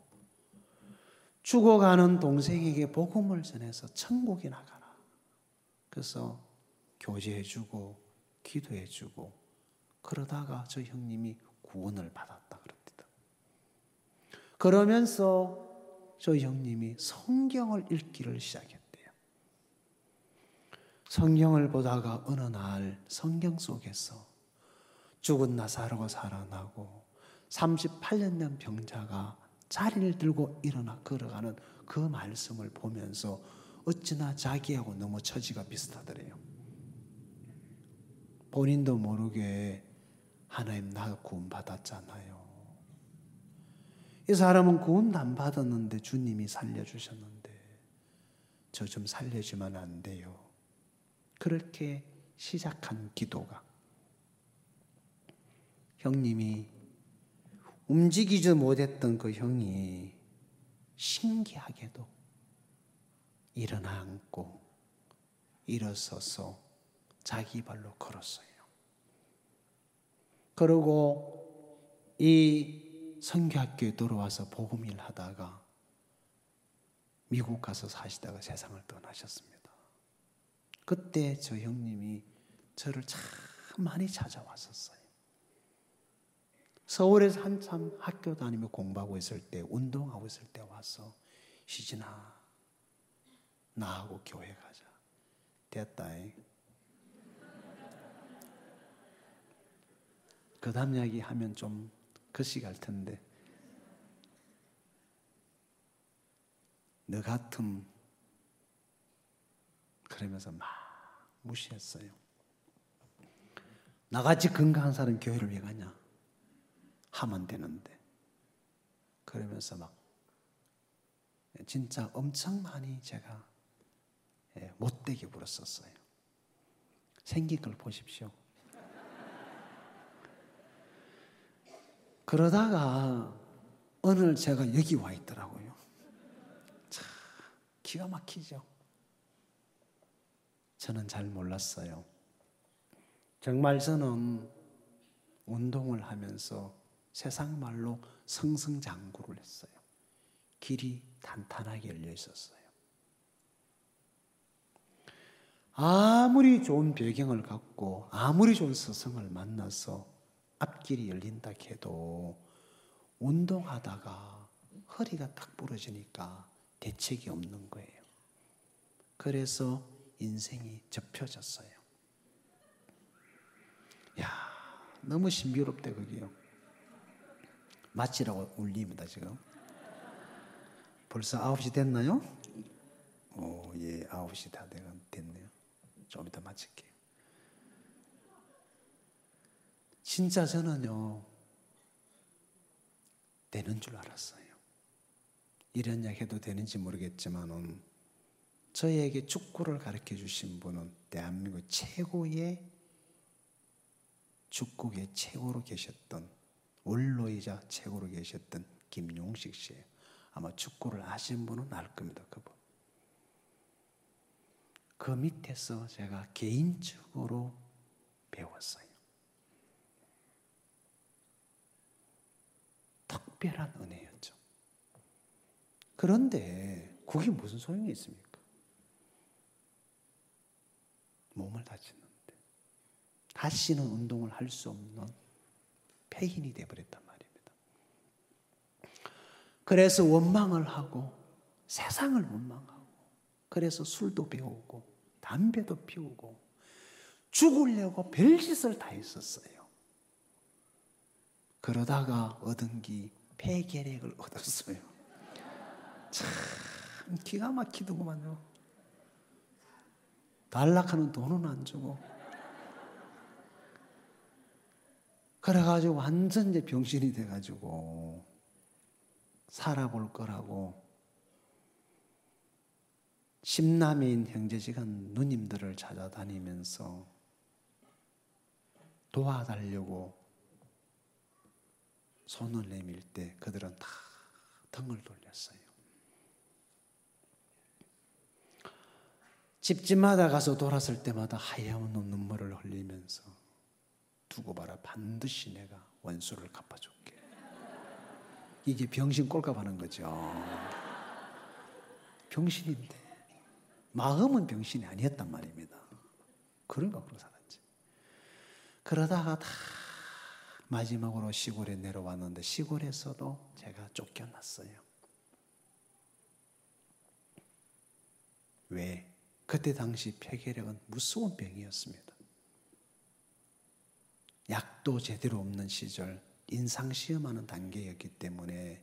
죽어가는 동생에게 복음을 전해서 천국에 나가라. 그래서 교제해주고 기도해주고 그러다가 저 형님이 구원을 받았다 그럽니다. 그러면서 저 형님이 성경을 읽기를 시작했대요. 성경을 보다가 어느 날 성경 속에서 죽은 나사로가 살아나고 삼십팔 년 된 병자가 자리를 들고 일어나 걸어가는 그 말씀을 보면서 어찌나 자기하고 너무 처지가 비슷하더래요. 본인도 모르게 하나님 나 구원 받았잖아요. 이 사람은 구원도 안 받았는데 주님이 살려주셨는데 저 좀 살려주면 안 돼요. 그렇게 시작한 기도가 형님이 움직이지 못했던 그 형이 신기하게도 일어나 앉고 일어서서 자기 발로 걸었어요. 그리고 이 선교학교에 들어와서 복음일 하다가 미국 가서 사시다가 세상을 떠나셨습니다. 그때 저 형님이 저를 참 많이 찾아왔었어요. 서울에서 한참 학교 다니며 공부하고 있을 때, 운동하고 있을 때 와서 시진아, 나하고 교회 가자. 됐다잉. 그 다음 이야기 하면 좀 거시 갈 텐데 너 같음 그러면서 막 무시했어요. 나같이 건강한 사람 교회를 왜 가냐? 하면 되는데. 그러면서 막 진짜 엄청 많이 제가 못되게 굴었었어요. 생긴 걸 보십시오. 그러다가 어느 날 제가 여기 와 있더라고요. 참 기가 막히죠. 저는 잘 몰랐어요. 정말 저는 운동을 하면서 세상 말로 승승장구를 했어요. 길이 탄탄하게 열려 있었어요. 아무리 좋은 배경을 갖고 아무리 좋은 스승을 만나서 앞길이 열린다 해도 운동하다가 허리가 딱 부러지니까 대책이 없는 거예요. 그래서 인생이 접혀졌어요. 야, 너무 신비롭대 그게요. 마치라고 울립니다 지금. 벌써 아홉 시 됐나요? 오, 예, 아홉 시 다 됐네요. 좀 이따 마칠게요. 진짜 저는요, 되는 줄 알았어요. 이런 이야기 해도 되는지 모르겠지만은 저에게 축구를 가르쳐 주신 분은 대한민국 최고의 축구계 최고로 계셨던, 원로이자 최고로 계셨던 김용식 씨예요. 아마 축구를 아시는 분은 알 겁니다. 그분. 그 밑에서 제가 개인적으로 배웠어요. 특별한 은혜였죠. 그런데 그게 무슨 소용이 있습니까? 몸을 다쳤는데 다시는 운동을 할 수 없는 폐인이 되어버렸단 말입니다. 그래서 원망을 하고 세상을 원망하고 그래서 술도 배우고 담배도 피우고 죽으려고 별짓을 다 했었어요. 그러다가 얻은 기 폐결핵을 얻었어요. 참 기가 막히더구만요. 달락하는 돈은 안 주고. 그래가지고 완전 이제 병신이 돼가지고 살아볼 거라고 십남인 형제지간 누님들을 찾아다니면서 도와달라고 손을 내밀 때 그들은 다 등을 돌렸어요. 집집마다 가서 돌았을 때마다 하얀 눈물을 흘리면서 두고 봐라, 반드시 내가 원수를 갚아줄게. 이게 병신 꼴값 하는 거죠. 병신인데 마음은 병신이 아니었단 말입니다. 그런가 그러고 살았지. 그러다가 다 마지막으로 시골에 내려왔는데 시골에서도 제가 쫓겨났어요. 왜? 그때 당시 폐결핵은 무서운 병이었습니다. 약도 제대로 없는 시절, 인상시험하는 단계였기 때문에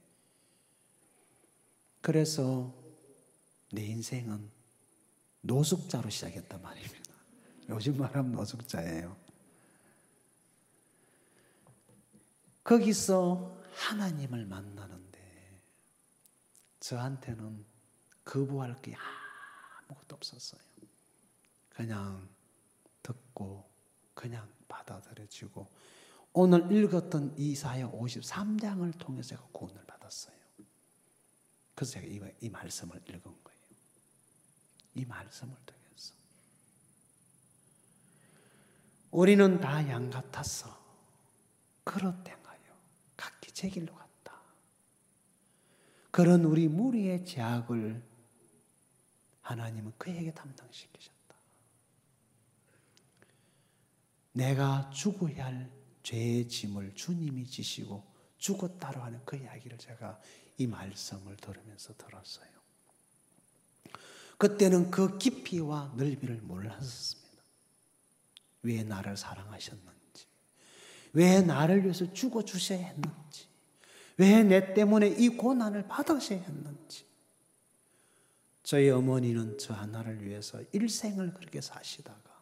그래서 내 인생은 노숙자로 시작했단 말입니다. 요즘 말하면 노숙자예요. 거기서 하나님을 만나는데 저한테는 거부할 게 아무것도 없었어요. 그냥 듣고 그냥 받아들여지고 오늘 읽었던 이사야 오십삼 장을 통해서 제가 구원을 받았어요. 그래서 제가 이, 이 말씀을 읽은 거예요. 이 말씀을 통해서 우리는 다 양 같아서 그릇행하여 각기 제 길로 갔다. 그런 우리 무리의 죄악을 하나님은 그에게 담당시키셨다. 내가 죽어야 할 죄의 짐을 주님이 지시고 죽었다로 하는 그 이야기를 제가 이 말씀을 들으면서 들었어요. 그때는 그 깊이와 넓이를 몰랐습니다. 왜 나를 사랑하셨는지, 왜 나를 위해서 죽어주셔야 했는지, 왜 내 때문에 이 고난을 받으셔야 했는지. 저희 어머니는 저 하나를 위해서 일생을 그렇게 사시다가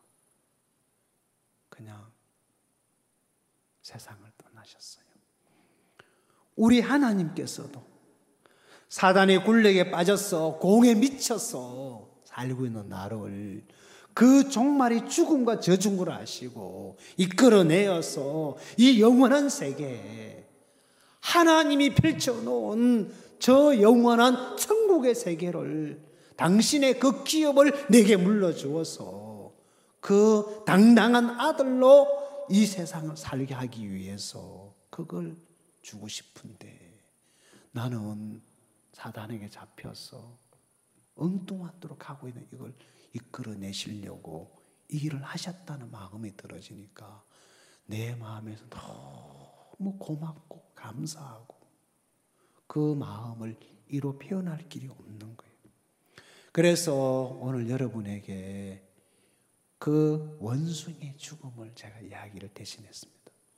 그냥 세상을 떠나셨어요. 우리 하나님께서도 사단의 굴레에 빠져서 공에 미쳐서 살고 있는 나를 그 종말이 죽음과 저중을 아시고 이끌어내어서 이 영원한 세계에 하나님이 펼쳐놓은 저 영원한 천국의 세계를 당신의 그 기업을 내게 물려주어서 그 당당한 아들로 이 세상을 살게 하기 위해서 그걸 주고 싶은데 나는 사단에게 잡혀서 엉뚱하도록 하고 있는 이걸 이끌어내시려고 이 일을 하셨다는 마음이 들어지니까 내 마음에서 너무 고맙고 감사하고 그 마음을 이로 표현할 길이 없는 거예요. 그래서 오늘 여러분에게 그 원숭이의 죽음을 제가 이야기를 대신했습니다.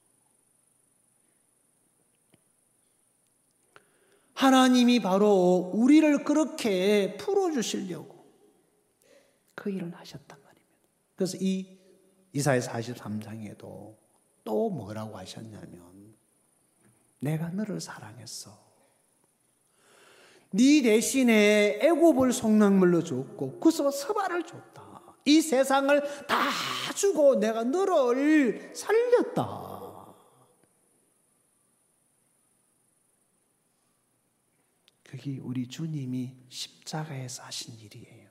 하나님이 바로 우리를 그렇게 풀어주시려고 그 일을 하셨단 말입니다. 그래서 이 이사야 사십삼 장에도 또 뭐라고 하셨냐면, 내가 너를 사랑했어. 네 대신에 애굽을 속량물로 줬고 그서 서발을 줬다. 이 세상을 다 주고 내가 너를 살렸다. 그게 우리 주님이 십자가에서 하신 일이에요.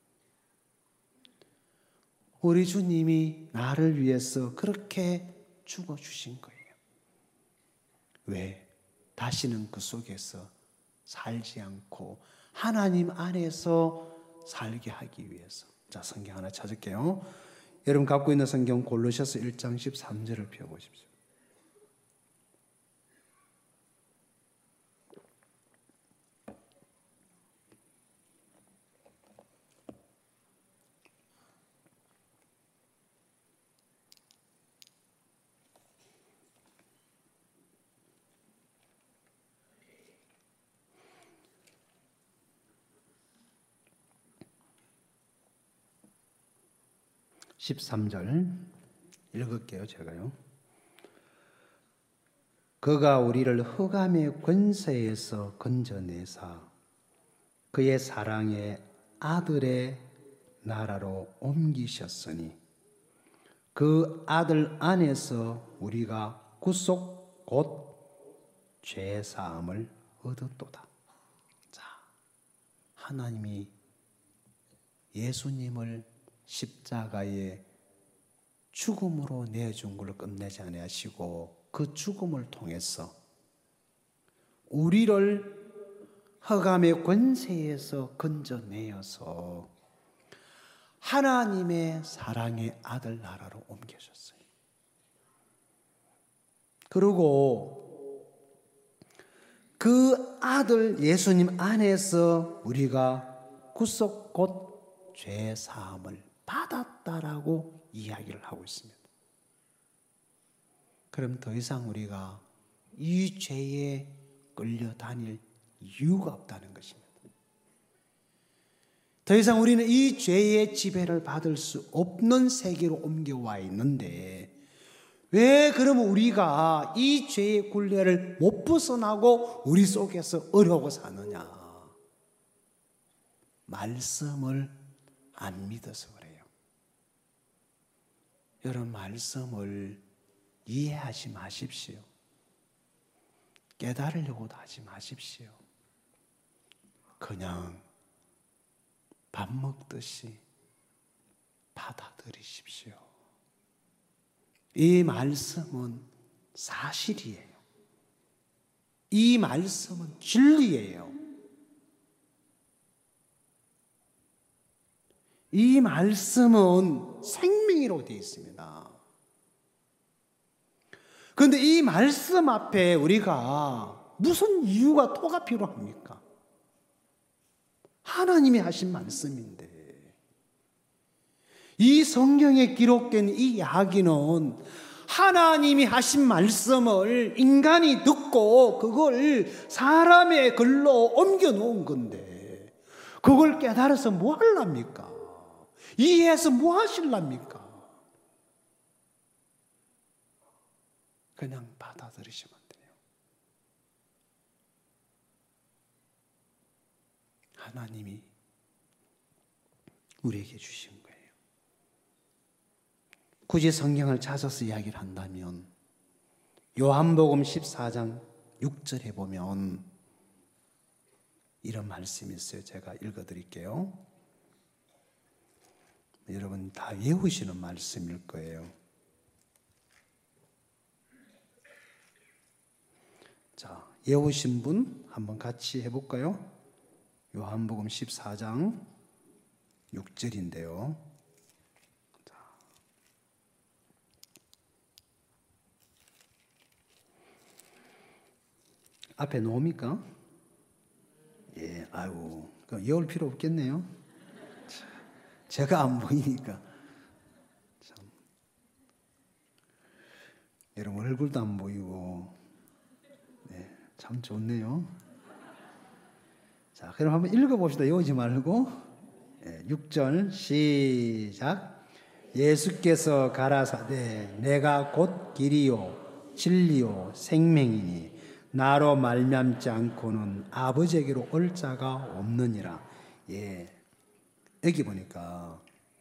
우리 주님이 나를 위해서 그렇게 죽어주신 거예요. 왜? 다시는 그 속에서 살지 않고 하나님 안에서 살게 하기 위해서. 자, 성경 하나 찾을게요. 여러분 갖고 있는 성경 골로새서 일 장 십삼 절을 펴보십시오. 십삼 절 읽을게요, 제가요. 그가 우리를 흑암의 권세에서 건져내사 그의 사랑의 아들의 나라로 옮기셨으니 그 아들 안에서 우리가 구속 곧 죄사함을 얻었도다. 자, 하나님이 예수님을 십자가에 죽음으로 내준 걸 끝내지 아니하시고 그 죽음을 통해서 우리를 흑암의 권세에서 건져내어서 하나님의 사랑의 아들 나라로 옮겨졌어요. 그리고 그 아들 예수님 안에서 우리가 구속 곧 죄 사함을 받았다라고 이야기를 하고 있습니다. 그럼 더 이상 우리가 이 죄에 끌려다닐 이유가 없다는 것입니다. 더 이상 우리는 이 죄의 지배를 받을 수 없는 세계로 옮겨와 있는데 왜 그러면 우리가 이 죄의 굴레를 못 벗어나고 우리 속에서 어려워 사느냐? 말씀을 안 믿어서 그래요. 여러분, 말씀을 이해하지 마십시오. 깨달으려고도 하지 마십시오. 그냥 밥 먹듯이 받아들이십시오. 이 말씀은 사실이에요. 이 말씀은 진리예요. 이 말씀은 생명이라고 되어 있습니다. 그런데 이 말씀 앞에 우리가 무슨 이유가 토가 필요합니까? 하나님이 하신 말씀인데 이 성경에 기록된 이 이야기는 하나님이 하신 말씀을 인간이 듣고 그걸 사람의 글로 옮겨 놓은 건데 그걸 깨달아서 뭐 하랍니까? 이해해서 뭐 하실랍니까? 그냥 받아들이시면 돼요. 하나님이 우리에게 주신 거예요. 굳이 성경을 찾아서 이야기를 한다면 요한복음 십사 장 육 절에 보면 이런 말씀이 있어요. 제가 읽어드릴게요. 여러분 다 외우시는 말씀일 거예요. 자, 외우신 분 한번 같이 해볼까요? 요한복음 십사 장 육 절인데요. 자. 앞에 놓습니까? 아이고, 여울 필요 없겠네요. 제가 안 보이니까. 참. 여러분 얼굴도 안 보이고, 네, 참 좋네요. 자, 그럼 한번 읽어봅시다. 외우지 말고. 네, 육 절 시작. 예수께서 가라사대 내가 곧 길이요 진리요 생명이니 나로 말미암지 않고는 아버지에게로 올 자가 없느니라. 예, 여기 보니까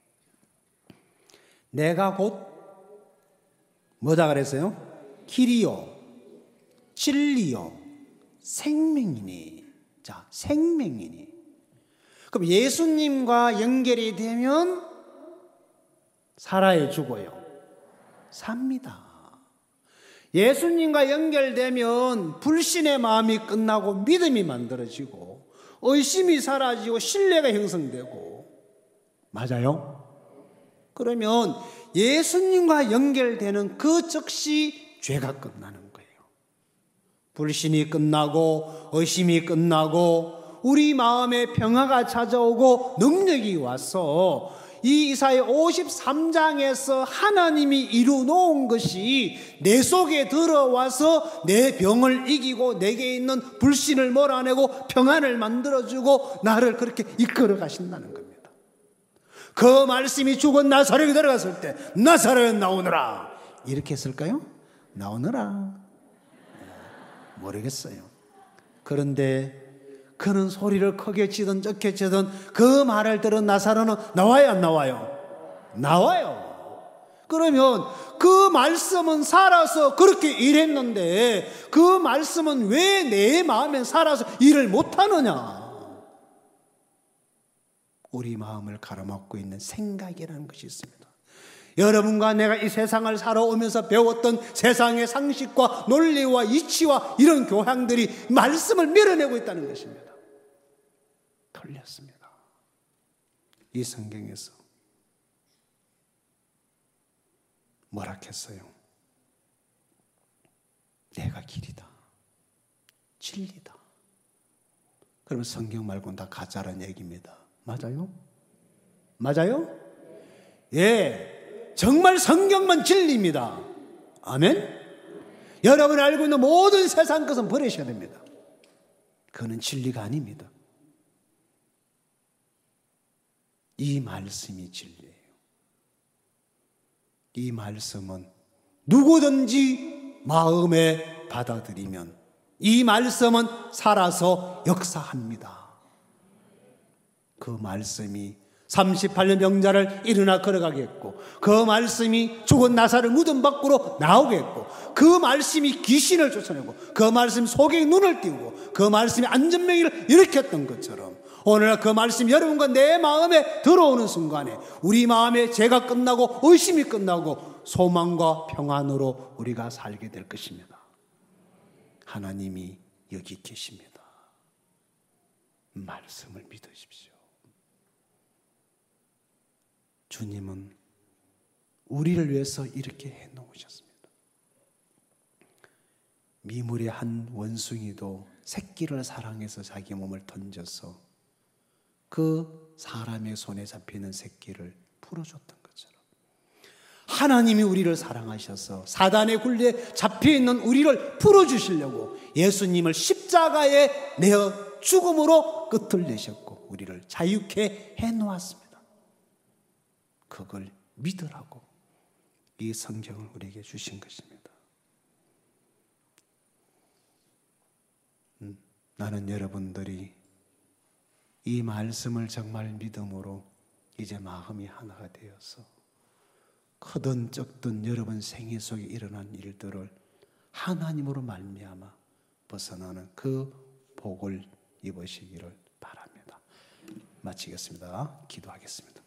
내가 곧 뭐다 그랬어요? 길이요 진리요 생명이니. 자, 생명이니. 그럼 예수님과 연결이 되면 살아요, 죽어요? 삽니다. 예수님과 연결되면 불신의 마음이 끝나고 믿음이 만들어지고 의심이 사라지고 신뢰가 형성되고. 맞아요? 그러면 예수님과 연결되는 그 즉시 죄가 끝나는 거예요. 불신이 끝나고 의심이 끝나고 우리 마음에 평화가 찾아오고 능력이 와서 이 이사야 오십삼 장에서 하나님이 이루어놓은 것이 내 속에 들어와서 내 병을 이기고 내게 있는 불신을 몰아내고 평안을 만들어주고 나를 그렇게 이끌어 가신다는 겁니다. 그 말씀이 죽은 나사렛에 들어갔을 때 나사렛 나오너라 이렇게 했을까요? 나오너라 모르겠어요. 그런데 그는 소리를 크게 치든 적게 치든 그 말을 들은 나사로는 나와요, 안 나와요? 나와요. 그러면 그 말씀은 살아서 그렇게 일했는데 그 말씀은 왜 내 마음에 살아서 일을 못하느냐? 우리 마음을 가로막고 있는 생각이라는 것이 있습니다. 여러분과 내가 이 세상을 살아오면서 배웠던 세상의 상식과 논리와 이치와 이런 교양들이 말씀을 밀어내고 있다는 것입니다. 틀렸습니다. 이 성경에서 뭐라 했어요? 내가 길이다, 진리다. 그러면 성경 말고는 다 가짜라는 얘기입니다. 맞아요? 맞아요? 예, 정말 성경만 진리입니다. 아멘? 여러분이 알고 있는 모든 세상 것은 버리셔야 됩니다. 그거는 진리가 아닙니다. 이 말씀이 진리예요. 이 말씀은 누구든지 마음에 받아들이면 이 말씀은 살아서 역사합니다. 그 말씀이 삼십팔 년 병자를 일어나 걸어가게 했고 그 말씀이 죽은 나사렛 무덤 밖으로 나오게 했고 그 말씀이 귀신을 쫓아내고 그 말씀이 소경의 눈을 띄우고 그 말씀이 안전병이를 일으켰던 것처럼 오늘날 그 말씀이 여러분과 내 마음에 들어오는 순간에 우리 마음에 죄가 끝나고 의심이 끝나고 소망과 평안으로 우리가 살게 될 것입니다. 하나님이 여기 계십니다. 말씀을 믿으십시오. 주님은 우리를 위해서 이렇게 해놓으셨습니다. 미물의 한 원숭이도 새끼를 사랑해서 자기 몸을 던져서 그 사람의 손에 잡히는 새끼를 풀어줬던 것처럼 하나님이 우리를 사랑하셔서 사단의 굴레에 잡혀있는 우리를 풀어주시려고 예수님을 십자가에 내어 죽음으로 끝을 내셨고 우리를 자유케 해놓았습니다. 그걸 믿으라고 이 성경을 우리에게 주신 것입니다. 음, 나는 여러분들이 이 말씀을 정말 믿음으로 이제 마음이 하나가 되어서 크든 적든 여러분 생애 속에 일어난 일들을 하나님으로 말미암아 벗어나는 그 복을 입으시기를 바랍니다. 마치겠습니다. 기도하겠습니다.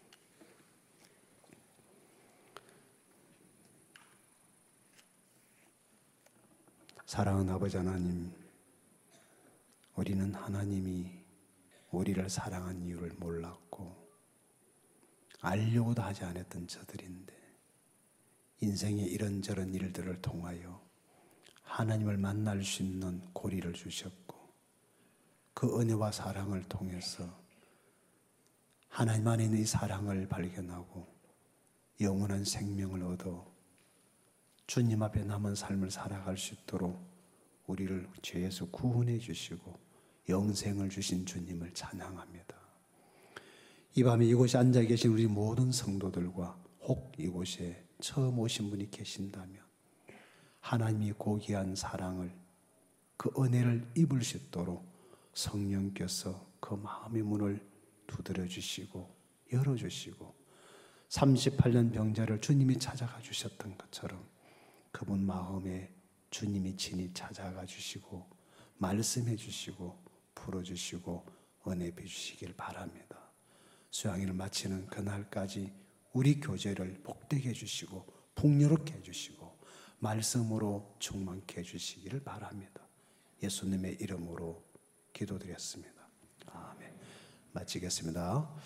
사랑하는 아버지 하나님, 우리는 하나님이 우리를 사랑한 이유를 몰랐고 알려고도 하지 않았던 저들인데 인생의 이런저런 일들을 통하여 하나님을 만날 수 있는 고리를 주셨고 그 은혜와 사랑을 통해서 하나님 안에 있는 이 사랑을 발견하고 영원한 생명을 얻어 주님 앞에 남은 삶을 살아갈 수 있도록 우리를 죄에서 구원해 주시고 영생을 주신 주님을 찬양합니다. 이 밤에 이곳에 앉아 계신 우리 모든 성도들과 혹 이곳에 처음 오신 분이 계신다면 하나님이 고귀한 사랑을, 그 은혜를 입을 수 있도록 성령께서 그 마음의 문을 두드려 주시고 열어주시고 삼십팔 년 병자를 주님이 찾아가 주셨던 것처럼 그분 마음에 주님이 친히 찾아가 주시고 말씀해 주시고 풀어주시고 은혜 베주시길 바랍니다. 수양일을 마치는 그날까지 우리 교제를 복되게 해주시고 풍요롭게 해주시고 말씀으로 충만케 해주시기를 바랍니다. 예수님의 이름으로 기도드렸습니다. 아멘. 마치겠습니다.